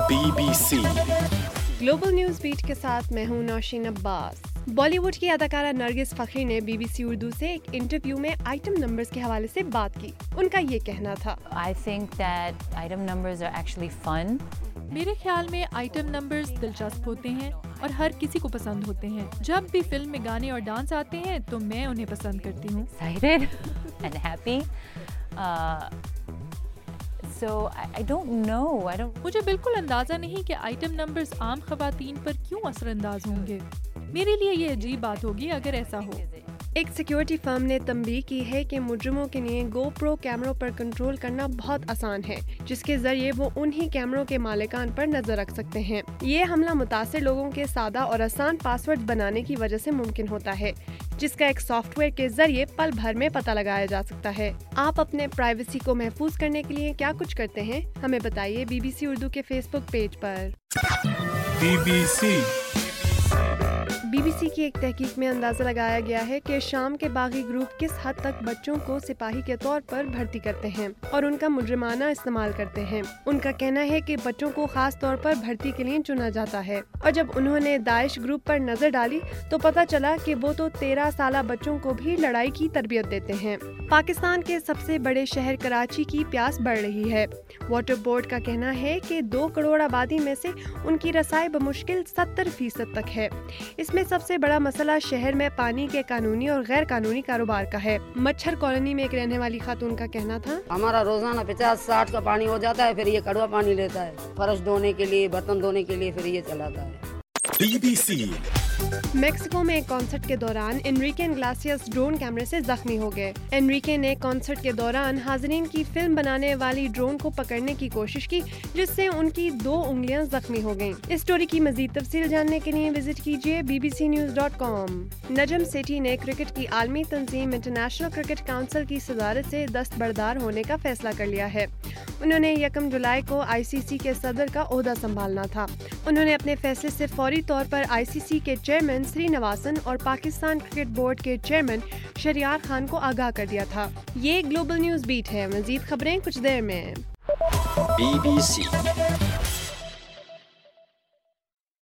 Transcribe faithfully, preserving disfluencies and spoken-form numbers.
Be B C global news beat کے ساتھ میں ہوں نوشین عباس۔ بالی ووڈ کی اداکارہ نرگس فخری نے بی بی سی اردو سے ایک انٹرویو میں آئٹم نمبرز کے حوالے سے بات کی۔ ان کا یہ کہنا تھا، I think that item numbers are actually fun. میرے خیال میں آئٹم نمبرز دلچسپ ہوتے ہیں اور ہر کسی کو پسند ہوتے ہیں۔ جب بھی فلم میں گانے اور ڈانس آتے ہیں تو میں انہیں پسند کرتی ہوں۔ Excited and happy. Uh, so I, I don't know. I don't. مجھے بالکل اندازہ نہیں کہ آئٹم نمبرز عام خواتین پر کیوں اثر انداز ہوں گے۔ میرے لیے یہ عجیب بات ہوگی اگر ایسا ہو۔ ایک سیکیورٹی فرم نے تنبیہ کی ہے کہ مجرموں کے لیے گو پرو کیمروں پر کنٹرول کرنا بہت آسان ہے، جس کے ذریعے وہ انہی کیمروں کے مالکان پر نظر رکھ سکتے ہیں۔ یہ حملہ متاثر لوگوں کے سادہ اور آسان پاس ورڈ بنانے کی وجہ سے ممکن ہوتا ہے، جس کا ایک سافٹ ویئر کے ذریعے پل بھر میں پتہ لگایا جا سکتا ہے۔ آپ اپنے پرائیویسی کو محفوظ کرنے کے لیے کیا کچھ کرتے ہیں؟ ہمیں بتائیے بی بی سی اردو کے فیس بک پیج پر۔ B B C B B C کی ایک تحقیق میں اندازہ لگایا گیا ہے کہ شام کے باغی گروپ کس حد تک بچوں کو سپاہی کے طور پر بھرتی کرتے ہیں اور ان کا مجرمانہ استعمال کرتے ہیں۔ ان کا کہنا ہے کہ بچوں کو خاص طور پر بھرتی کے لیے چنا جاتا ہے، اور جب انہوں نے داعش گروپ پر نظر ڈالی تو پتہ چلا کہ وہ تو تیرہ سالہ بچوں کو بھی لڑائی کی تربیت دیتے ہیں۔ پاکستان کے سب سے بڑے شہر کراچی کی پیاس بڑھ رہی ہے۔ واٹر بورڈ کا کہنا ہے کہ دو کروڑ آبادی میں سے ان کی رسائی بمشکل ستر فیصد تک ہے۔ اس میں سب سے بڑا مسئلہ شہر میں پانی کے قانونی اور غیر قانونی کاروبار کا ہے۔ مچھر کالونی میں ایک رہنے والی خاتون کا کہنا تھا، ہمارا روزانہ پچاس ساٹھ کا پانی ہو جاتا ہے، پھر یہ کڑوا پانی لیتا ہے فرش دھونے کے لیے، برتن دھونے کے لیے، پھر یہ چلاتا ہے۔ بی بی سی میکسیکو میں ایک کانسرٹ کے دوران انریکے انگلاسیاس ڈرون کیمرے سے زخمی ہو گئے۔ انریکے نے کانسرٹ کے دوران حاضرین کی فلم بنانے والی ڈرون کو پکڑنے کی کوشش کی، جس سے ان کی دو انگلیاں زخمی ہو گئیں۔ اس سٹوری کی مزید تفصیل جاننے کے لیے وزٹ کیجیے B B C news dot com. Najam Sethi نے کرکٹ کی عالمی تنظیم انٹرنیشنل کرکٹ کونسل کی صدارت سے دستبردار ہونے کا فیصلہ کر لیا ہے۔ انہوں نے یکم جولائی کو آئی سی سی کے صدر کا عہدہ سنبھالنا تھا۔ انہوں نے اپنے فیصلے سے فوری طور پر آئی سی سی کے چیئرمین سری نواسن اور پاکستان کرکٹ بورڈ کے چیئرمین شہریار خان کو آگاہ کر دیا تھا۔ یہ گلوبل نیوز بیٹ ہے، مزید خبریں کچھ دیر میں۔ Be B C